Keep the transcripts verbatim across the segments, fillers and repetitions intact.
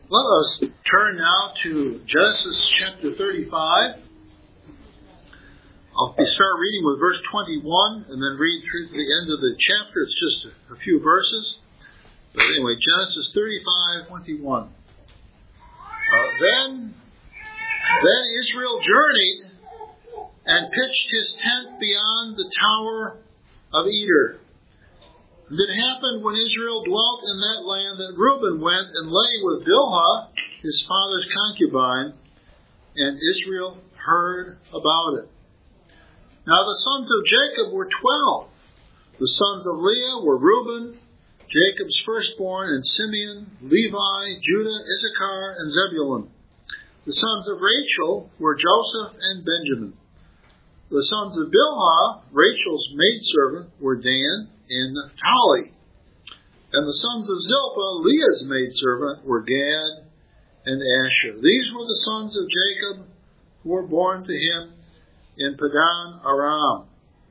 Let us turn now to Genesis chapter thirty-five. I'll start reading with verse twenty-one and then read through to the end of the chapter. It's just a, a few verses. But anyway, Genesis thirty-five, twenty-one. Uh, then, then Israel journeyed and pitched his tent beyond the tower of Eder. And it happened when Israel dwelt in that land that Reuben went and lay with Bilhah, his father's concubine, and Israel heard about it. Now the sons of Jacob were twelve. The sons of Leah were Reuben, Jacob's firstborn, and Simeon, Levi, Judah, Issachar, and Zebulun. The sons of Rachel were Joseph and Benjamin. The sons of Bilhah, Rachel's maidservant, were Dan and Naphtali. And the sons of Zilpah, Leah's maidservant, were Gad and Asher. These were the sons of Jacob who were born to him in Padan Aram.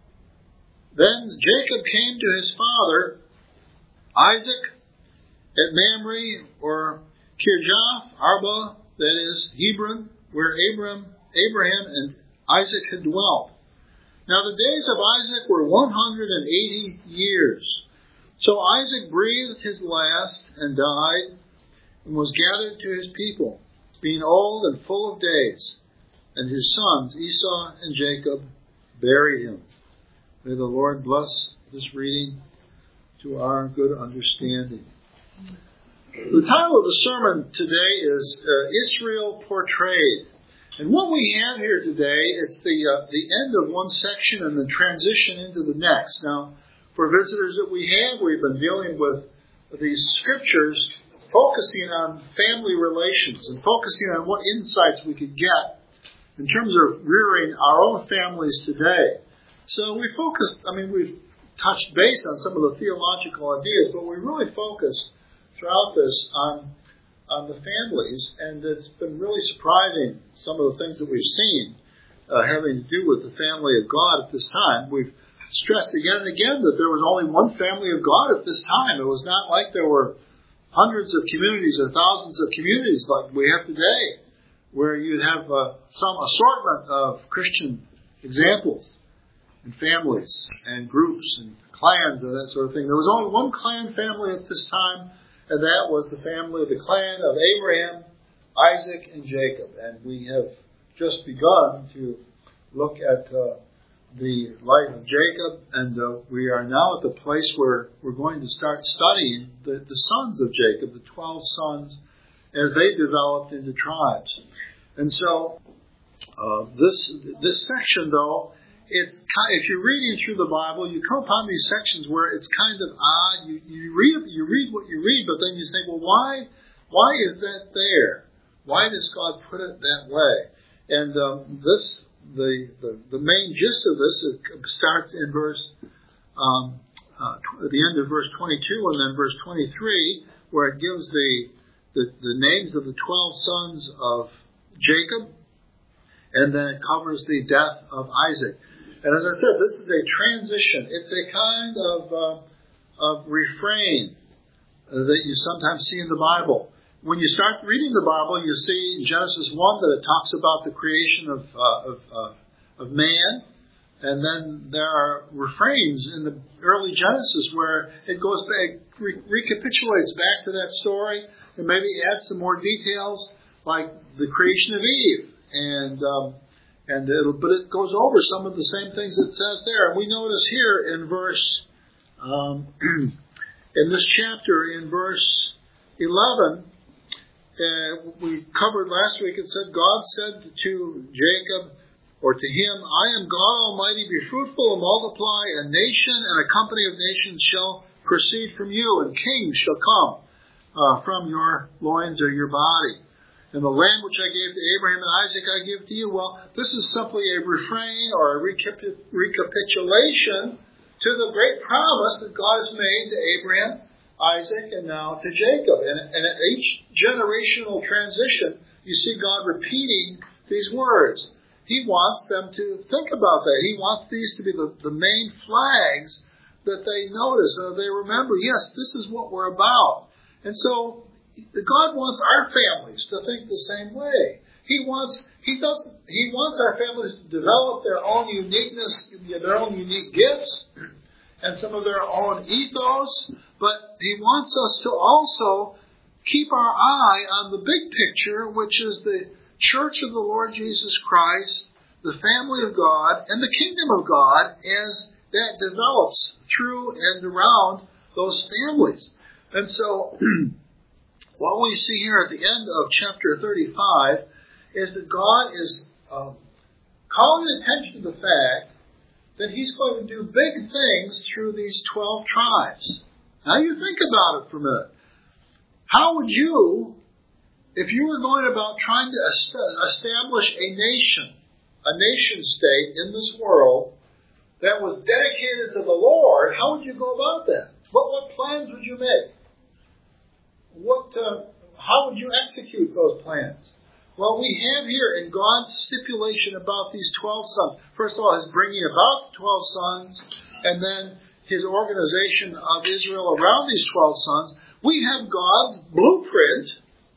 Then Jacob came to his father Isaac at Mamre, or Kirjath Arba, that is Hebron, where Abraham, Abraham and Isaac had dwelt. Now the days of Isaac were one hundred eighty years. So Isaac breathed his last and died, and was gathered to his people, being old and full of days. And his sons Esau and Jacob buried him. May the Lord bless this reading to our good understanding. The title of the sermon today is uh, Israel Portrayed. And what we have here today is the uh, the end of one section and the transition into the next. Now, for visitors that we have, we've been dealing with these scriptures focusing on family relations and focusing on what insights we could get in terms of rearing our own families today. So we focused, I mean, we've touched base on some of the theological ideas, but we really focused throughout this on on the families, and it's been really surprising, some of the things that we've seen uh, having to do with the family of God at this time. We've stressed again and again that there was only one family of God at this time. It was not like there were hundreds of communities or thousands of communities like we have today, where you'd have uh, some assortment of Christian examples and families and groups and clans and that sort of thing. There was only one clan family at this time, and that was the family, the clan of Abraham, Isaac, and Jacob. And we have just begun to look at uh, the life of Jacob, and uh, we are now at the place where we're going to start studying the, the sons of Jacob, the twelve sons, as they developed into tribes. And so uh, this this section, though, it's kind, if you're reading through the Bible, you come upon these sections where it's kind of odd. You, you read you read what you read, but then you think, well, why why is that there? Why does God put it that way? And um, this the, the the main gist of this is, starts in verse um, uh, at the end of verse twenty-two and then verse twenty-three, where it gives the the, the names of the twelve sons of Jacob, and then it covers the death of Isaac. And as I said, this is a transition. It's a kind of uh, of refrain uh, that you sometimes see in the Bible. When you start reading the Bible, you see in Genesis one that it talks about the creation of uh, of, uh, of man, and then there are refrains in the early Genesis where it goes back, re- recapitulates back to that story, and maybe adds some more details, like the creation of Eve, and um, and it'll, but it goes over some of the same things it says there. And we notice here in verse, um, in this chapter, in verse eleven, uh, we covered last week. It said, God said to Jacob, or to him, I am God Almighty. Be fruitful and multiply. A nation and a company of nations shall proceed from you, and kings shall come uh, from your loins or your body. And the land which I gave to Abraham and Isaac I give to you. Well, this is simply a refrain or a recap- recapitulation to the great promise that God has made to Abraham, Isaac, and now to Jacob. And, and at each generational transition, you see God repeating these words. He wants them to think about that. He wants these to be the, the main flags that they notice, and they remember, yes, this is what we're about. And so God wants our families to think the same way. He wants He doesn't He wants our families to develop their own uniqueness, their own unique gifts, and some of their own ethos. But He wants us to also keep our eye on the big picture, which is the Church of the Lord Jesus Christ, the family of God, and the kingdom of God as that develops through and around those families. And so, what we see here at the end of chapter thirty-five is that God is um, calling attention to the fact that He's going to do big things through these twelve tribes. Now you think about it for a minute. How would you, if you were going about trying to est- establish a nation, a nation state in this world that was dedicated to the Lord, how would you go about that? What, what plans would you make? What, uh, how would you execute those plans? Well, we have here in God's stipulation about these twelve sons. First of all, His bringing about the twelve sons, and then His organization of Israel around these twelve sons. We have God's blueprint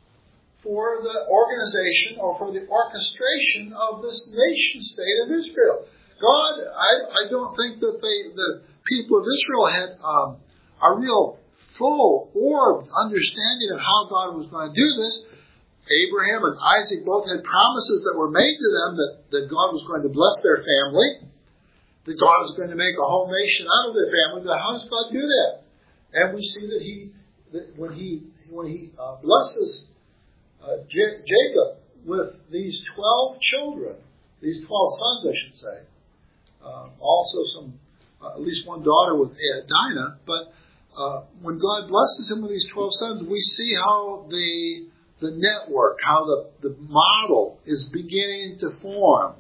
for the organization or for the orchestration of this nation state of Israel. God, I, I don't think that they, the people of Israel had um, a real full orbed understanding of how God was going to do this. Abraham and Isaac both had promises that were made to them that, that God was going to bless their family, that God was going to make a whole nation out of their family. But how does God do that? And we see that He, that when He, when He uh, blesses uh, J- Jacob with these twelve children, these twelve sons, I should say, uh, also some, uh, at least one daughter with uh, Dinah, but uh, when God blesses him with these twelve sons, we see how the the network, how the, the model is beginning to form,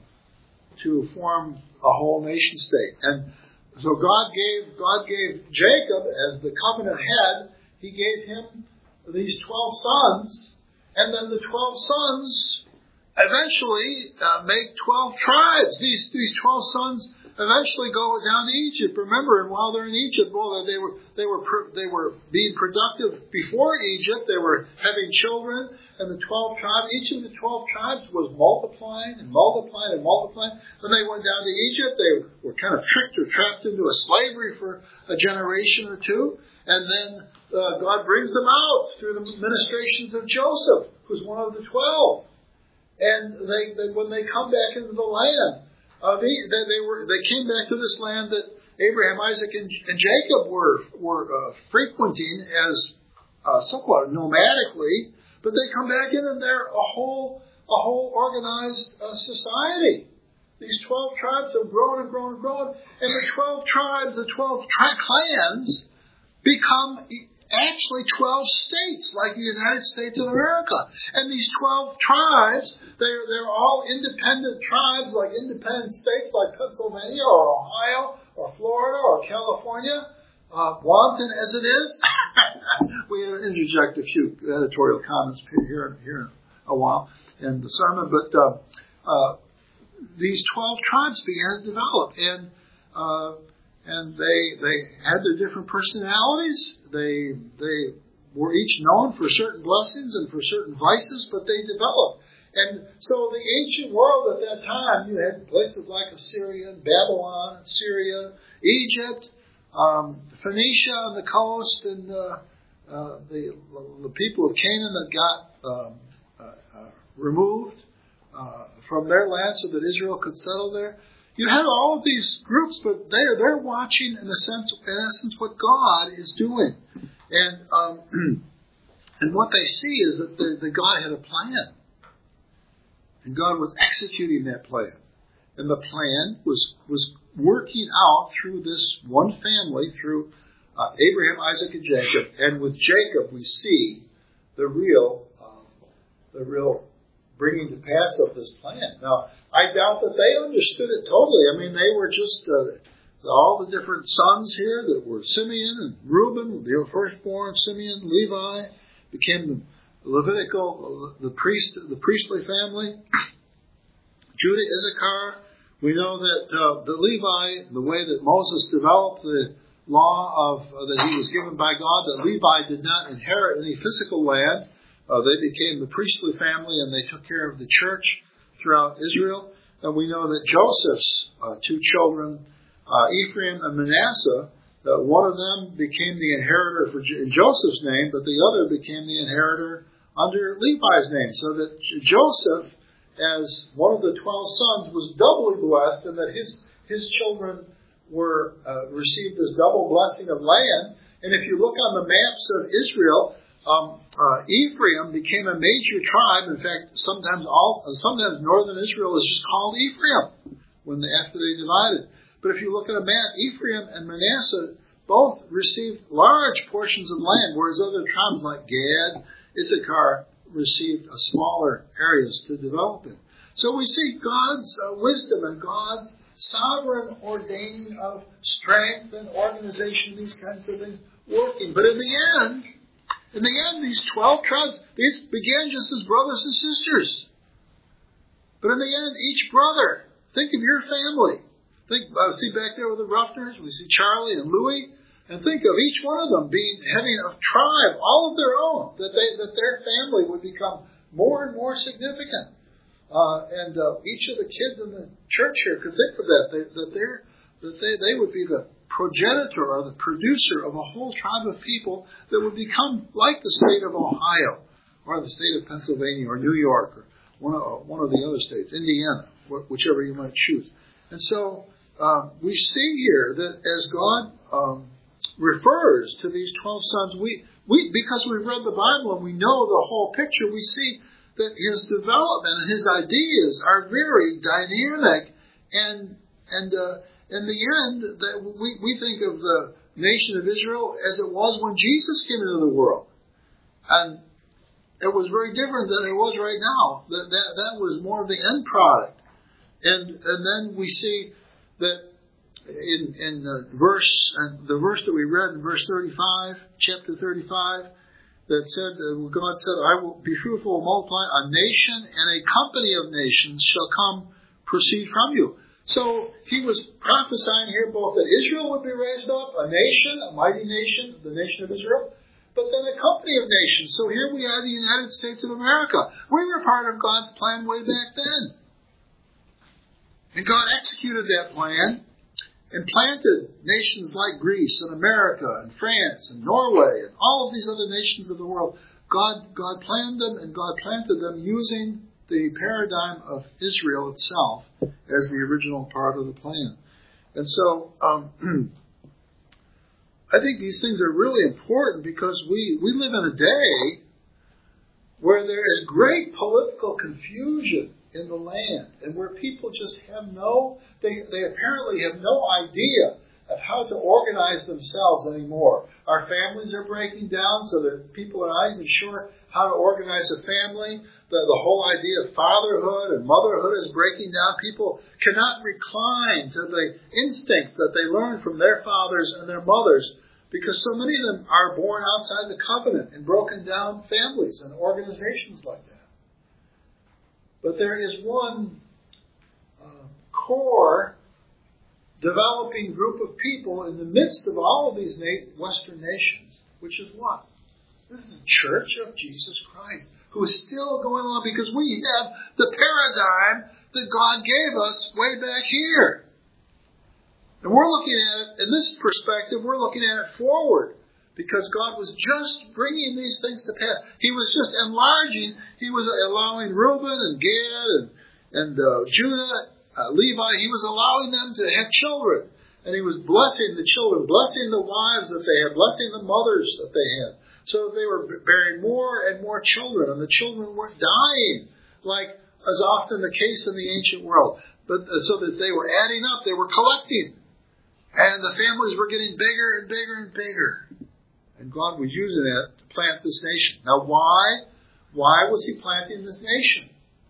to form a whole nation state. And so God gave God gave Jacob as the covenant head, He gave him these twelve sons, and then the twelve sons eventually uh, make twelve tribes. These these twelve sons eventually go down to Egypt. Remember, and while they're in Egypt, well, they were they were they were being productive before Egypt. They were having children, and the twelve tribes, each of the twelve tribes was multiplying and multiplying and multiplying. When they went down to Egypt, they were kind of tricked or trapped into a slavery for a generation or two, and then uh, God brings them out through the ministrations of Joseph, who's one of the twelve. And they, they when they come back into the land, Uh, they, they, they were they came back to this land that Abraham, Isaac, and, and Jacob were were uh, frequenting as uh, somewhat nomadically, but they come back in and they're a whole a whole organized uh, society. These twelve tribes have grown and grown and grown, and the twelve tribes, the twelve tri- clans, become actually twelve states, like the United States of America. And these twelve tribes, they're, they're all independent tribes, like independent states like Pennsylvania or Ohio or Florida or California, uh, wanton as it is. We interject a few editorial comments here, here in a while in the sermon, but uh, uh, these twelve tribes began to develop, and uh, And they they had their different personalities. They they were each known for certain blessings and for certain vices, but they developed. And so the ancient world at that time, you had places like Assyria, Babylon, Syria, Egypt, um, Phoenicia on the coast, and uh, uh, the the people of Canaan that got um, uh, uh, removed uh, from their land so that Israel could settle there. You have all of these groups, but they're they're watching in a sense, in essence, what God is doing, and um, and what they see is that the, the God had a plan, and God was executing that plan, and the plan was was working out through this one family, through uh, Abraham, Isaac, and Jacob, and with Jacob we see the real um, the real bringing to pass of this plan. Now, I doubt that they understood it totally. I mean, they were just uh, all the different sons here that were Simeon and Reuben, the firstborn, Simeon, Levi, became the Levitical, the priest, the priestly family. Judah, Issachar. We know that uh, the Levi, the way that Moses developed the law of uh, that he was given by God, that Levi did not inherit any physical land. Uh, they became the priestly family, and they took care of the church throughout Israel. And we know that Joseph's uh, two children, uh, Ephraim and Manasseh, that one of them became the inheritor for in Joseph's name, but the other became the inheritor under Levi's name. So that Joseph, as one of the twelve sons, was doubly blessed, and that his his children were uh, received this double blessing of land. And if you look on the maps of Israel, um, uh, Ephraim became a major tribe. In fact, sometimes all sometimes northern Israel is just called Ephraim when they, after they divided. But if you look at a map, Ephraim and Manasseh both received large portions of land, whereas other tribes like Gad, Issachar received a smaller areas to develop in. So we see God's uh, wisdom and God's sovereign ordaining of strength and organization, these kinds of things working. But in the end, in the end, these twelve tribes, these began just as brothers and sisters. But in the end, each brother, think of your family. Think, I see back there with the Ruffners, we see Charlie and Louie, and think of each one of them being having a tribe all of their own, that they that their family would become more and more significant. Uh, and uh, each of the kids in the church here could think of that, they, that they're that they they would be the progenitor or the producer of a whole tribe of people that would become like the state of Ohio, or the state of Pennsylvania, or New York, or one of one of the other states, Indiana, whichever you might choose. And so uh, we see here that as God um, refers to these twelve sons, we we because we've read the Bible and we know the whole picture, we see that his development and his ideas are very dynamic, and and uh, in the end, that we, we think of the nation of Israel as it was when Jesus came into the world, and it was very different than it was right now. That that, that was more of the end product, and and then we see that in in the verse and the verse that we read in verse thirty-five, chapter thirty-five. That said, uh, God said, I will be fruitful and multiply. A nation and a company of nations shall come proceed from you. So he was prophesying here both that Israel would be raised up, a nation, a mighty nation, the nation of Israel, but then a company of nations. So here we are, the United States of America. We were part of God's plan way back then. And God executed that plan and planted nations like Greece and America and France and Norway and all of these other nations of the world. God, God planned them and God planted them using the paradigm of Israel itself as the original part of the plan. And so um, I think these things are really important because we, we live in a day where there is great political confusion in the land, and where people just have no, they, they apparently have no idea of how to organize themselves anymore. Our families are breaking down so that people are not even sure how to organize a family. The, the whole idea of fatherhood and motherhood is breaking down. People cannot recline to the instincts that they learned from their fathers and their mothers, because so many of them are born outside the covenant in broken down families and organizations like that. But there is one uh, core developing group of people in the midst of all of these na- Western nations, which is what? This is the Church of Jesus Christ, who is still going on because we have the paradigm that God gave us way back here. And we're looking at it, in this perspective, we're looking at it forward. Because God was just bringing these things to pass. He was just enlarging. He was allowing Reuben and Gad and, and uh, Judah, uh, Levi, he was allowing them to have children. And he was blessing the children, blessing the wives that they had, blessing the mothers that they had. So that they were bearing more and more children. And the children weren't dying, like as often the case in the ancient world. But uh, so that they were adding up, they were collecting. And the families were getting bigger and bigger and bigger. And God was using it to plant this nation. Now why? Why was he planting this nation?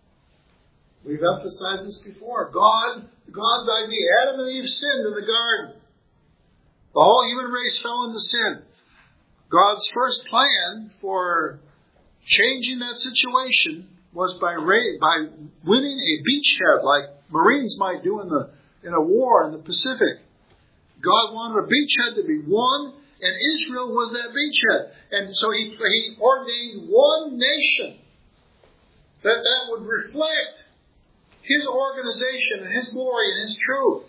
We've emphasized this before. God, God's idea. Adam and Eve sinned in the garden. The whole human race fell into sin. God's first plan for changing that situation was by by winning a beachhead like Marines might do in the in a war in the Pacific. God wanted a beachhead to be one, and Israel was that beachhead. And so he, he ordained one nation that, that would reflect his organization and his glory and his truth.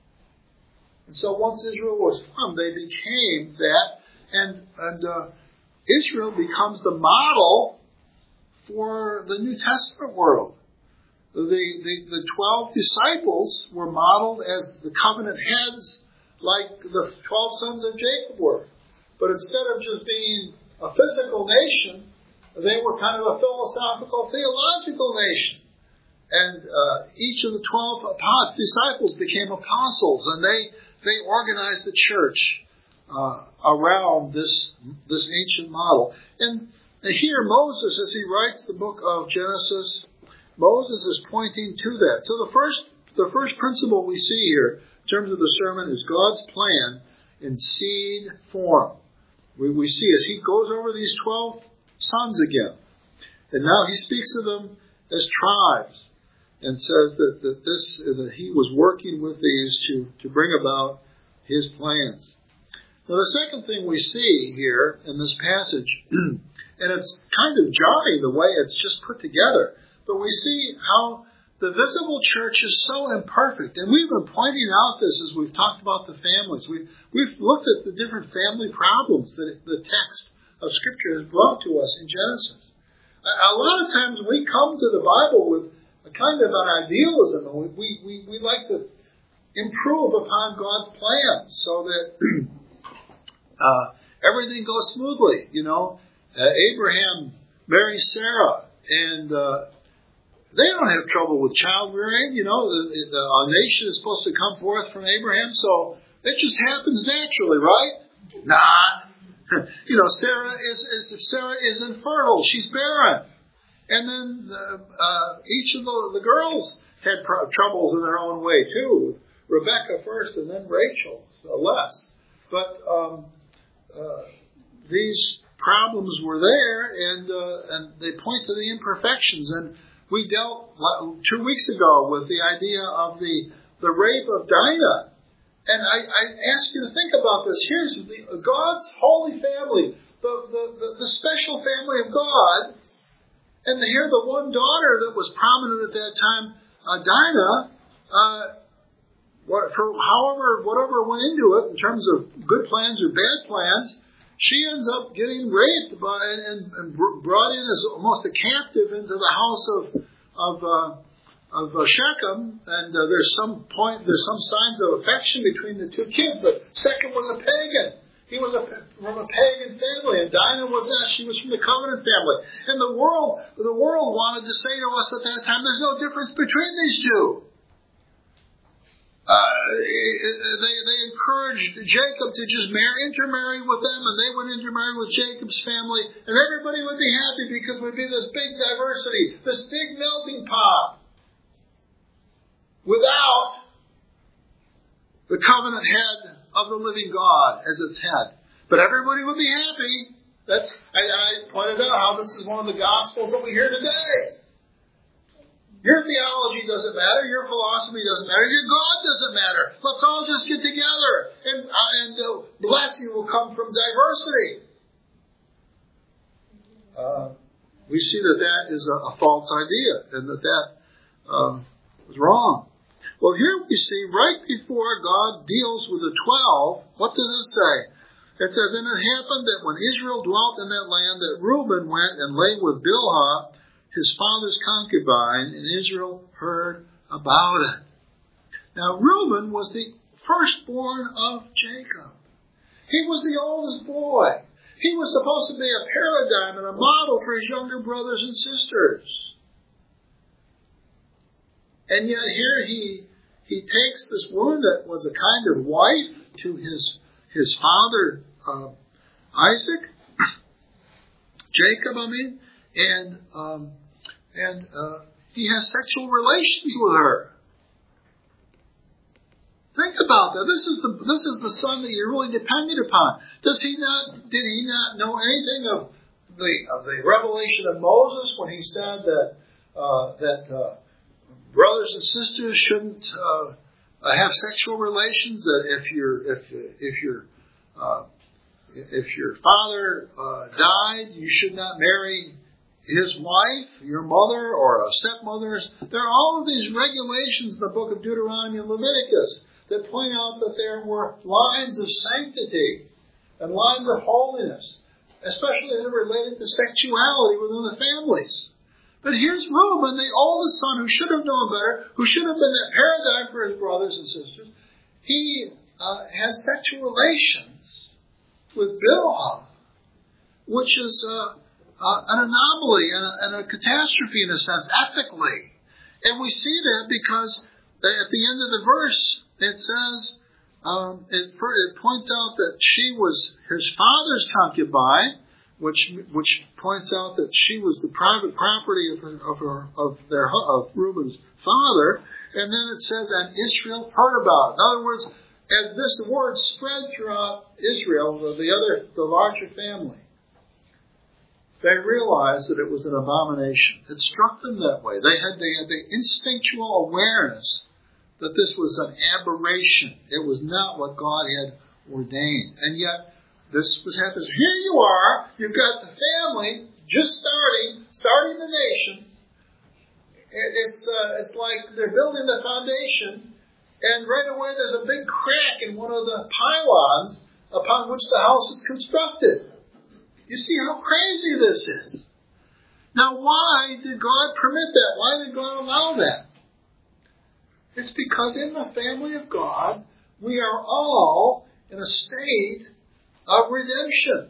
And so once Israel was formed, they became that, and, and uh, Israel becomes the model for the New Testament world. The, the, the twelve disciples were modeled as the covenant heads like the twelve sons of Jacob were. But instead of just being a physical nation, they were kind of a philosophical, theological nation. And uh, each of the twelve disciples became apostles, and they, they organized the church uh, around this, this ancient model. And here Moses, as he writes the book of Genesis, Moses is pointing to that. So the first, the first principle we see here in terms of the sermon is God's plan in seed form. We, we see as he goes over these twelve sons again. And now he speaks of them as tribes and says that, that this that he was working with these to, to bring about his plans. Now the second thing we see here in this passage, and it's kind of jarring the way it's just put together, but we see how the visible church is so imperfect. And we've been pointing out this as we've talked about the families. We've, we've looked at the different family problems that the text of Scripture has brought to us in Genesis. A lot of times we come to the Bible with a kind of an idealism. And we, we, we like to improve upon God's plans so that uh, everything goes smoothly. You know, uh, Abraham marries Sarah, and uh, they don't have trouble with child rearing. You know, the, the, a nation is supposed to come forth from Abraham, so it just happens naturally, right? Nah. You know, Sarah is, is if Sarah is infertile, she's barren. And then the, uh, each of the, the girls had pro- troubles in their own way too. Rebecca first, and then Rachel so less. But um, uh, these problems were there, and uh, and they point to the imperfections. And we dealt two weeks ago with the idea of the the rape of Dinah. And I, I ask you to think about this. Here's the, God's holy family, the, the, the, the special family of God. And here the one daughter that was prominent at that time, uh, Dinah, uh, what, for however, whatever went into it in terms of good plans or bad plans, she ends up getting raped by and, and brought in as almost a captive into the house of of uh, of uh, Shechem, and uh, there's some point, there's some signs of affection between the two kids. But Shechem was a pagan; he was a, from a pagan family, and Dinah was not. She was from the covenant family. And the world, the world wanted to say to us at that time, "There's no difference between these two." Uh, they they encouraged Jacob to just marry, intermarry with them, and they would intermarry with Jacob's family, and everybody would be happy because we'd be this big diversity, this big melting pot, without the covenant head of the living God as its head. But everybody would be happy. That's I, I pointed out how this is one of the gospels that we hear today. Your theology doesn't matter. Your philosophy doesn't matter. Your God doesn't matter. Let's all just get together, and uh, and uh, blessing will come from diversity. Uh, we see that that is a, a false idea, and that that um, is wrong. Well, here we see right before God deals with the twelve, what does it say? It says, "And it happened that when Israel dwelt in that land, that Reuben went and lay with Bilhah, his father's concubine, and Israel heard about it." Now, Reuben was the firstborn of Jacob. He was the oldest boy. He was supposed to be a paradigm and a model for his younger brothers and sisters. And yet here he he takes this woman that was a kind of wife to his his father uh, Isaac, Jacob, I mean, and um, and uh, he has sexual relations with her. Think about that. This is the this is the son that you're really dependent upon. Does he not? Did he not know anything of the of the revelation of Moses when he said that uh, that uh, brothers and sisters shouldn't uh, uh, have sexual relations. That if your if if your uh, if your father uh, died, you should not marry his wife, your mother, or a stepmother's. There are all of these regulations in the book of Deuteronomy and Leviticus that point out that there were lines of sanctity and lines of holiness, especially as it related to sexuality within the families. But here's Reuben, the oldest son, who should have known better, who should have been that paradigm for his brothers and sisters. He uh, has sexual relations with Bilhah, which is uh, uh, an anomaly and a, and a catastrophe in a sense, ethically. And we see that because at the end of the verse, it says, um, it, it points out that she was his father's concubine, which which points out that she was the private property of her, of her of their of Reuben's father, and then it says, and Israel heard about it. In other words, as this word spread throughout Israel, the other the larger family, they realized that it was an abomination. It struck them that way. They had the, had the instinctual awareness that this was an aberration. It was not what God had ordained. And yet, this was happening. Here you are. You've got the family just starting, starting the nation. It's uh, it's like they're building the foundation, and right away there's a big crack in one of the pylons upon which the house is constructed. You see how crazy this is. Now, why did God permit that? Why did God allow that? It's because in the family of God, we are all in a state of redemption.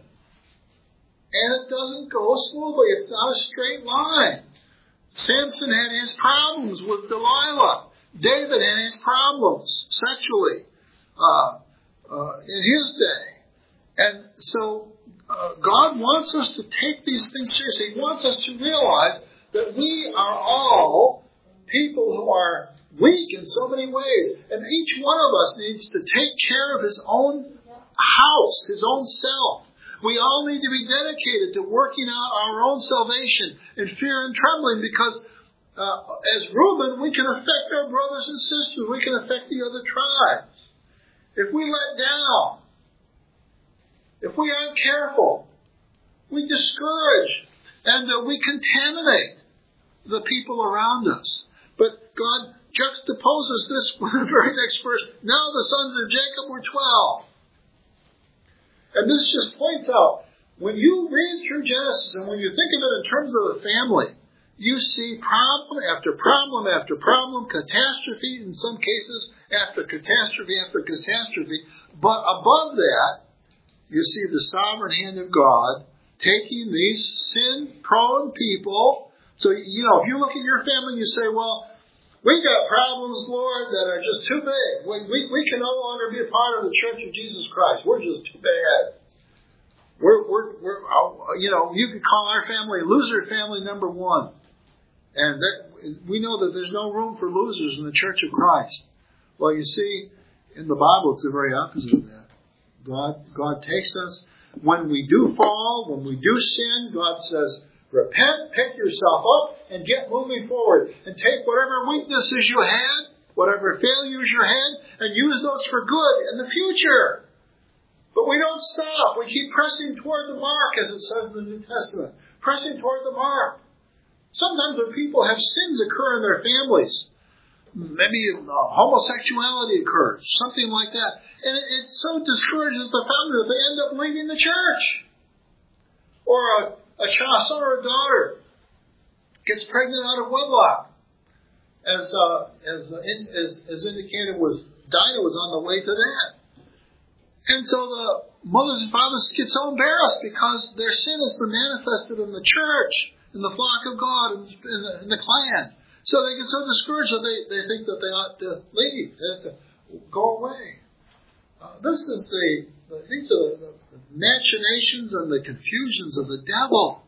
And it doesn't go smoothly. It's not a straight line. Samson had his problems with Delilah. David had his problems sexually uh, uh, in his day. And so uh, God wants us to take these things seriously. He wants us to realize that we are all people who are weak in so many ways. And each one of us needs to take care of his own house, his own self. We all need to be dedicated to working out our own salvation in fear and trembling, because uh, as Reuben, we can affect our brothers and sisters. We can affect the other tribes. If we let down, if we aren't careful, we discourage and uh, we contaminate the people around us. But God juxtaposes this with the very next verse. Now the sons of Jacob were twelve. And this just points out, when you read through Genesis and when you think of it in terms of the family, you see problem after problem after problem, catastrophe in some cases, after catastrophe after catastrophe. But above that, you see the sovereign hand of God taking these sin-prone people. So, you know, if you look at your family and you say, well, we got problems, Lord, that are just too big. We, we, we can no longer be a part of the Church of Jesus Christ. We're just too bad. We're, we're, we're, you know, you could call our family loser family number one. And that, we know that there's no room for losers in the Church of Christ. Well, you see, in the Bible, it's the very opposite of that. God, God takes us, when we do fall, when we do sin, God says, repent, pick yourself up, and get moving forward. And take whatever weaknesses you had, whatever failures you had, and use those for good in the future. But we don't stop. We keep pressing toward the mark, as it says in the New Testament. Pressing toward the mark. Sometimes when people have sins occur in their families, maybe uh, homosexuality occurs, something like that, and it, it so discourages the family that they end up leaving the church. Or a A child, son or a daughter, gets pregnant out of wedlock, as uh, as, uh, in, as as indicated, was Dinah was on the way to that, and so the mothers and fathers get so embarrassed because their sin has been manifested in the church, in the flock of God, in, in, the, in the clan. So they get so discouraged that they, they think that they ought to leave, they have to go away. Uh, this is the, the these are the, the machinations and the confusions of the devil.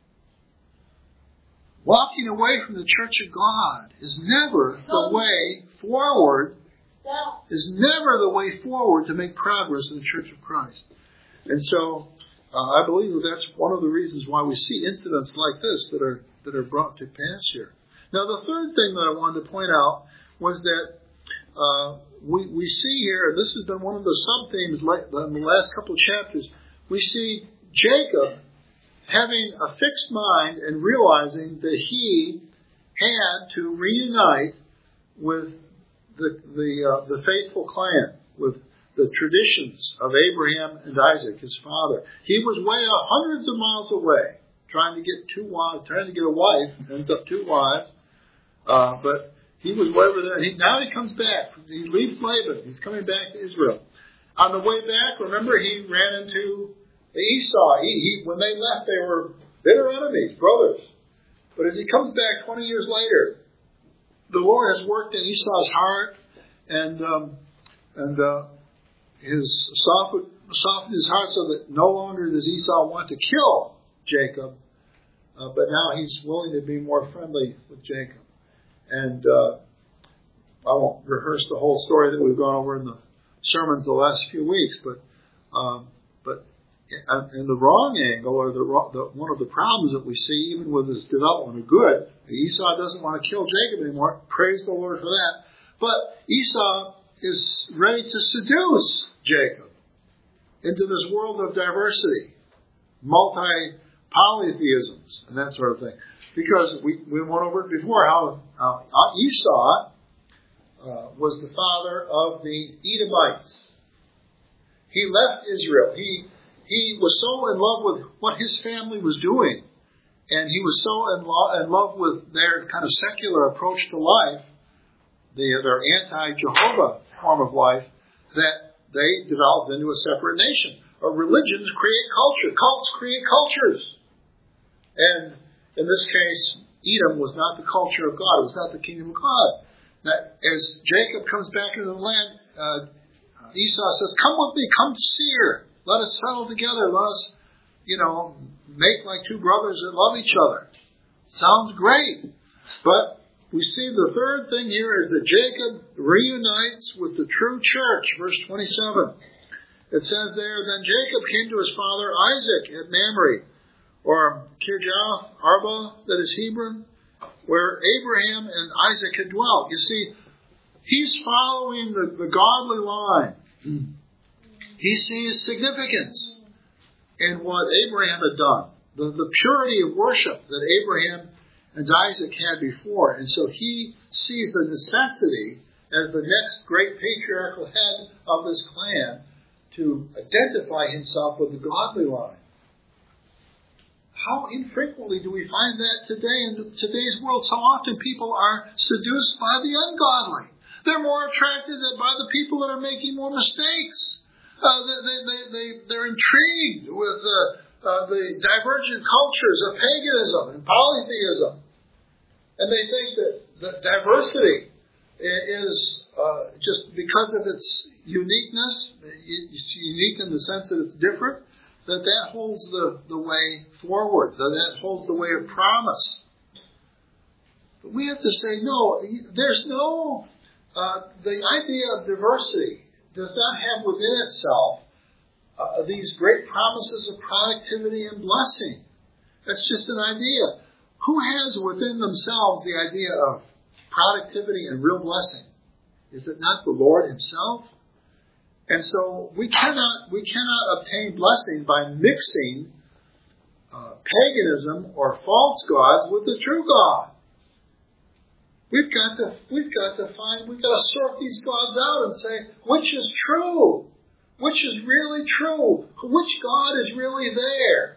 Walking away from the church of God is never the way forward, is never the way forward to make progress in the church of Christ. And so, uh, I believe that that's one of the reasons why we see incidents like this that are, that are brought to pass here. Now, the third thing that I wanted to point out was that, uh, we, we see here, and this has been one of the sub-themes in the last couple of chapters, we see Jacob having a fixed mind and realizing that he had to reunite with the the, uh, the faithful clan, with the traditions of Abraham and Isaac, his father. He was way out, hundreds of miles away, trying to get two wives, trying to get a wife, ends up two wives, uh, but he was way over there. He, now he comes back. He leaves Laban. He's coming back to Israel. On the way back, remember, he ran into Esau. He, he, when they left, they were bitter enemies, brothers. But as he comes back twenty years later, the Lord has worked in Esau's heart, and um, and uh, his softened, softened his heart so that no longer does Esau want to kill Jacob, uh, but now he's willing to be more friendly with Jacob. And uh, I won't rehearse the whole story that we've gone over in the sermons the last few weeks, but um, but in the wrong angle, or the, the one of the problems that we see, even with his development of good, Esau doesn't want to kill Jacob anymore. Praise the Lord for that. But Esau is ready to seduce Jacob into this world of diversity, multi-polytheisms, and that sort of thing. Because we, we went over it before how uh, Esau uh, was the father of the Edomites. He left Israel. He he was so in love with what his family was doing, and he was so in, lo- in love with their kind of secular approach to life, the, their anti-Jehovah form of life, that they developed into a separate nation. Or religions create culture. Cults create cultures. And in this case, Edom was not the culture of God. It was not the kingdom of God. That as Jacob comes back into the land, uh, Esau says, "Come with me, come to Seir. Let us settle together. Let us, you know, make like two brothers that love each other." Sounds great. But we see the third thing here is that Jacob reunites with the true church. Verse twenty-seven. It says there, "Then Jacob came to his father Isaac at Mamre," or Kirjath Arba, that is Hebron, where Abraham and Isaac had dwelt. You see, he's following the, the godly line. He sees significance in what Abraham had done, the, the purity of worship that Abraham and Isaac had before. And so he sees the necessity as the next great patriarchal head of this clan to identify himself with the godly line. How infrequently do we find that today in today's world? So often people are seduced by the ungodly. They're more attracted by the people that are making more mistakes. Uh, they, they, they, they're intrigued with uh, uh, the divergent cultures of paganism and polytheism. And they think that, that diversity is uh, just because of its uniqueness, it's unique in the sense that it's different, that that holds the, the way forward, that that holds the way of promise. But we have to say, no, there's no, uh, the idea of diversity does not have within itself uh, these great promises of productivity and blessing. That's just an idea. Who has within themselves the idea of productivity and real blessing? Is it not the Lord himself? And so we cannot we cannot obtain blessing by mixing uh, paganism or false gods with the true God. We've got to we've got to find we've got to sort these gods out and say which is true, which is really true, which God is really there.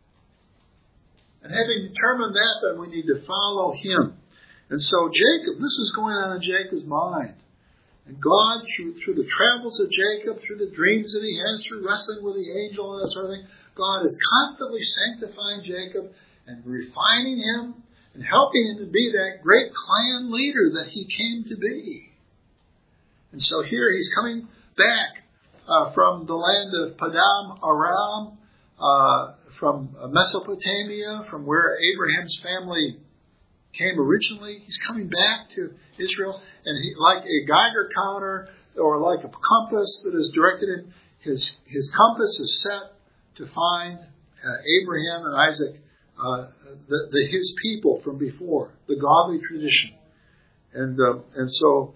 And having determined that, then we need to follow him. And so Jacob, this is going on in Jacob's mind. And God, through, through the travels of Jacob, through the dreams that he has, through wrestling with the angel and that sort of thing, God is constantly sanctifying Jacob and refining him and helping him to be that great clan leader that he came to be. And so here he's coming back uh, from the land of Padam Aram, uh, from Mesopotamia, from where Abraham's family came originally. He's coming back to Israel, and he, like a Geiger counter or like a compass that is directed him, his his compass is set to find uh, Abraham and Isaac, uh, the, the his people from before, the godly tradition, and uh, and so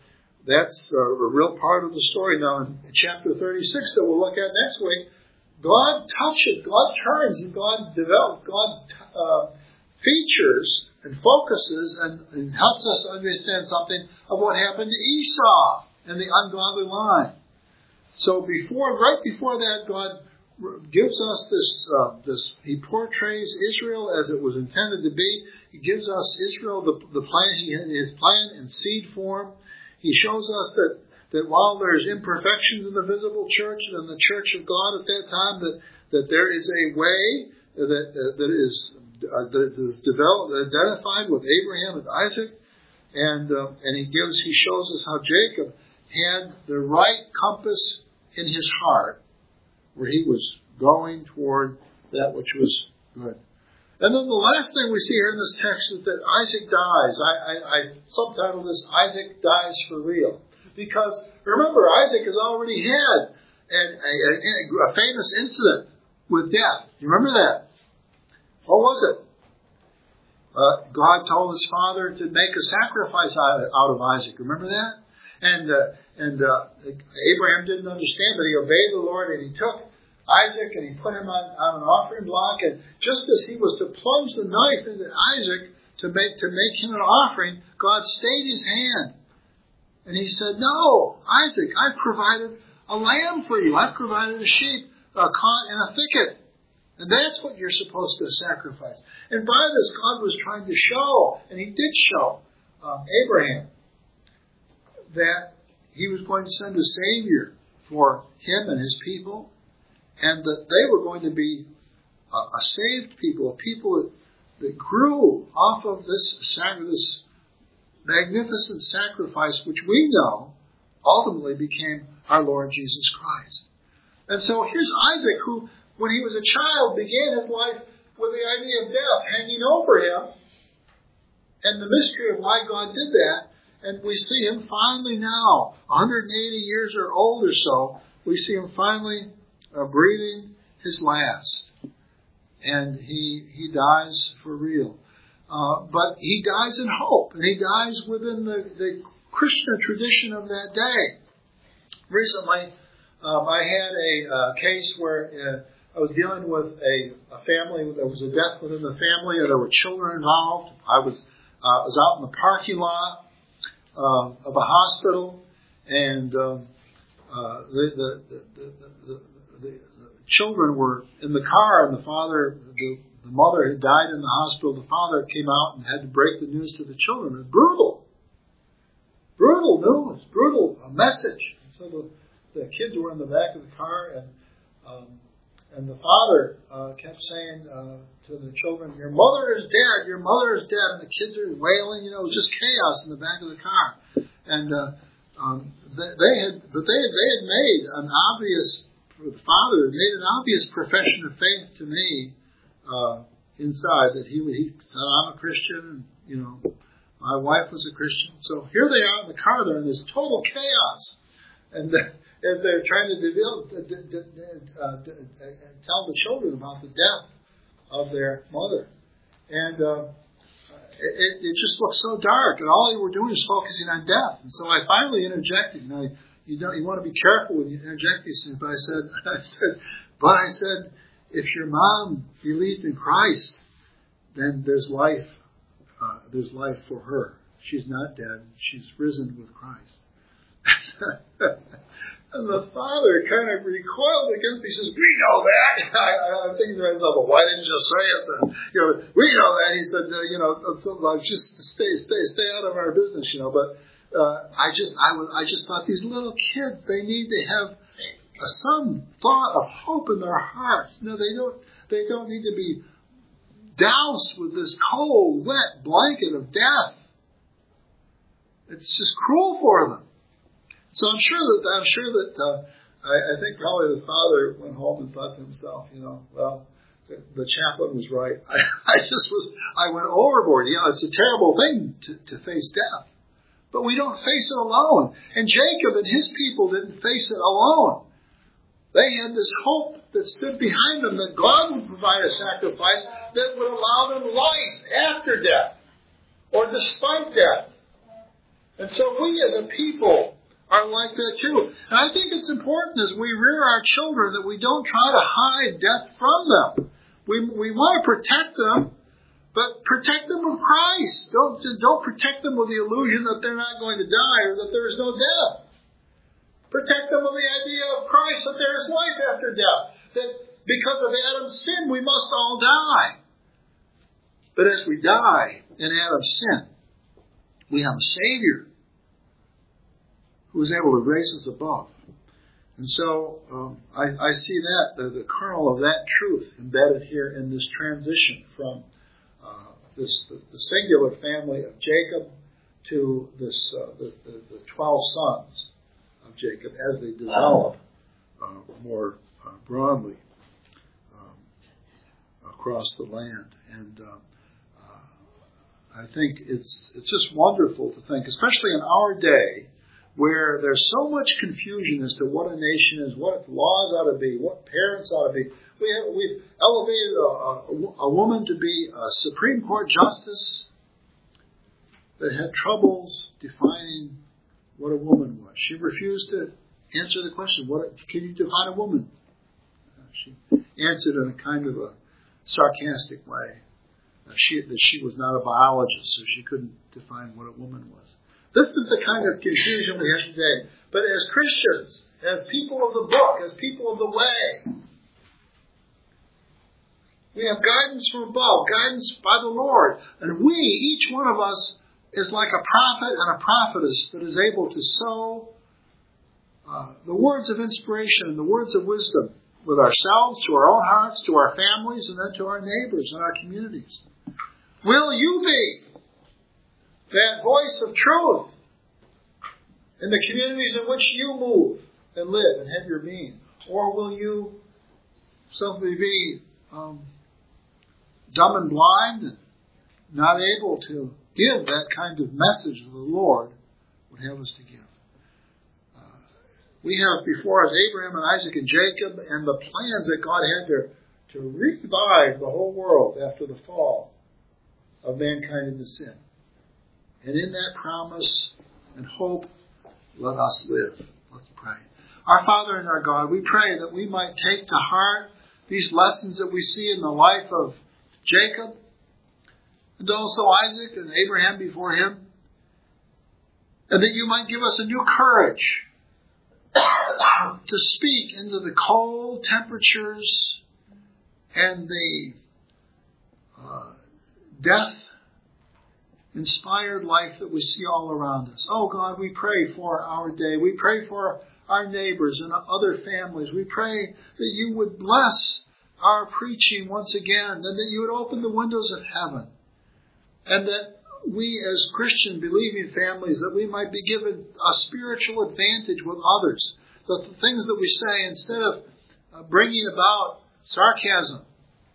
that's a real part of the story. Now, in chapter thirty-six that we'll look at next week, God touches, God turns, and God develops, God uh, features and focuses and, and helps us understand something of what happened to Esau and the ungodly line. So before, right before that, God gives us this, uh, this, He portrays Israel as it was intended to be. He gives us Israel the, the plan, His plan in seed form. He shows us that, that while there's imperfections in the visible church and in the church of God at that time, that, that there is a way that, uh, that is, uh, that is developed, identified with Abraham and Isaac. And, uh, and he gives, he shows us how Jacob had the right compass in his heart, where he was going toward that which was good. And then the last thing we see here in this text is that Isaac dies. I, I, I subtitled this, Isaac Dies for Real. Because, remember, Isaac has already had an, a, a, a famous incident with death. You remember that? What was it? Uh, God told his father to make a sacrifice out of, out of Isaac. Remember that? And uh, and uh, Abraham didn't understand, but he obeyed the Lord, and he took Isaac and he put him on, on an offering block. And just as he was to plunge the knife into Isaac to make to make him an offering, God stayed his hand. And he said, "No, Isaac, I've provided a lamb for you. I've provided a sheep uh, caught in a thicket. And that's what you're supposed to sacrifice." And by this, God was trying to show, and he did show um, Abraham, that he was going to send a Savior for him and his people, and that they were going to be a, a saved people, a people that, that grew off of this, this magnificent sacrifice, which we know ultimately became our Lord Jesus Christ. And so here's Isaac, who, when he was a child, began his life with the idea of death hanging over him, and the mystery of why God did that. And we see him finally now, one hundred eighty years or old or so, we see him finally uh, breathing his last. And he he dies for real. Uh, but he dies in hope, and he dies within the, the Christian tradition of that day. Recently, um, I had a uh, case where uh, I was dealing with a, a family. There was a death within the family, and there were children involved. I was uh, was out in the parking lot Uh, of a hospital, and um, uh, the, the, the, the, the, the, the children were in the car, and the father, the, the mother had died in the hospital. The father came out and had to break the news to the children. It was brutal. Brutal news, brutal a message. So the, the kids were in the back of the car, and um, and the father uh, kept saying uh, to the children, "Your mother is dead, your mother is dead." And the kids are wailing, you know, it was just chaos in the back of the car. And uh, um, they, they had, but they, they had made an obvious, the father had made an obvious profession of faith to me uh, inside, that he, he said, "I'm a Christian, and, you know, my wife was a Christian." So here they are in the car, they're in this total chaos. And the, as they're trying to develop, uh, uh, tell the children about the death of their mother. And uh, it, it just looked so dark, and all they were doing is focusing on death. And so I finally interjected. And I, you don't, you want to be careful when you interject these things. But I said, I said, but I said, if your mom believed in Christ, then there's life. Uh, there's life for her. She's not dead. She's risen with Christ. And the father kind of recoiled against me. He says, "We know that." I, I, I'm thinking to myself, "Well, why didn't you say it then?" You know, "We know that." He said, uh, "You know, just stay, stay, stay out of our business." You know, but uh, I just, I was, I just thought these little kids, they need to have uh, some thought of hope in their hearts. No, they don't. They don't need to be doused with this cold, wet blanket of death. It's just cruel for them. So I'm sure that I'm sure that uh, I, I think probably the father went home and thought to himself, you know, well, the, the chaplain was right. I, I just was I went overboard. You know, it's a terrible thing to, to face death, but we don't face it alone. And Jacob and his people didn't face it alone. They had this hope that stood behind them, that God would provide a sacrifice that would allow them life after death, or despite death. And so we as a people are like that too. And I think it's important as we rear our children that we don't try to hide death from them. We we want to protect them, but protect them with Christ. Don't, don't protect them with the illusion that they're not going to die or that there is no death. Protect them with the idea of Christ, that there is life after death. That because of Adam's sin, we must all die. But as we die in Adam's sin, we have a Savior who is able to raise us above. And so um, I, I see that, the, the kernel of that truth embedded here in this transition from uh, this the, the singular family of Jacob to this uh, the, the, the twelve sons of Jacob as they develop uh, more uh, broadly um, across the land. And uh, uh, I think it's it's just wonderful to think, especially in our day, where there's so much confusion as to what a nation is, what its laws ought to be, what parents ought to be. We have, we've elevated a, a, a woman to be a Supreme Court justice that had troubles defining what a woman was. She refused to answer the question, "What can you define a woman?" Uh, she answered in a kind of a sarcastic way. Uh, she, that she was not a biologist, so she couldn't define what a woman was. This is the kind of confusion we have today. But as Christians, as people of the book, as people of the way, we have guidance from above, guidance by the Lord. And we, each one of us, is like a prophet and a prophetess that is able to sow uh, the words of inspiration and the words of wisdom with ourselves, to our own hearts, to our families, and then to our neighbors and our communities. Will you be that voice of truth in the communities in which you move and live and have your being? Or will you simply be um, dumb and blind and not able to give that kind of message that the Lord would have us to give? Uh, we have before us Abraham and Isaac and Jacob and the plans that God had to, to revive the whole world after the fall of mankind into sin. And in that promise and hope, let us live. Let's pray. Our Father and our God, we pray that we might take to heart these lessons that we see in the life of Jacob and also Isaac and Abraham before him, and that you might give us a new courage to speak into the cold temperatures and the uh, death inspired life that we see all around us. Oh God, we pray for our day. We pray for our neighbors and other families. We pray that you would bless our preaching once again, and that you would open the windows of heaven, and that we as Christian believing families, that we might be given a spiritual advantage with others, that the things that we say, instead of uh, bringing about sarcasm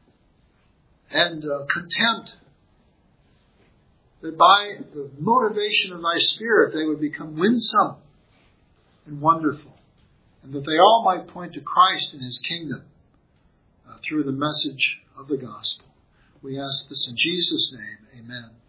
and uh, contempt, that by the motivation of thy Spirit they would become winsome and wonderful, and that they all might point to Christ and his kingdom uh, through the message of the gospel. We ask this in Jesus' name. Amen.